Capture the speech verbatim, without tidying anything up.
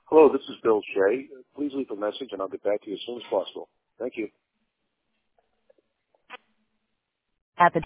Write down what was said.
Hello, this is Bill Shea. Please leave a message and I'll get back to you as soon as possible. Thank you. At the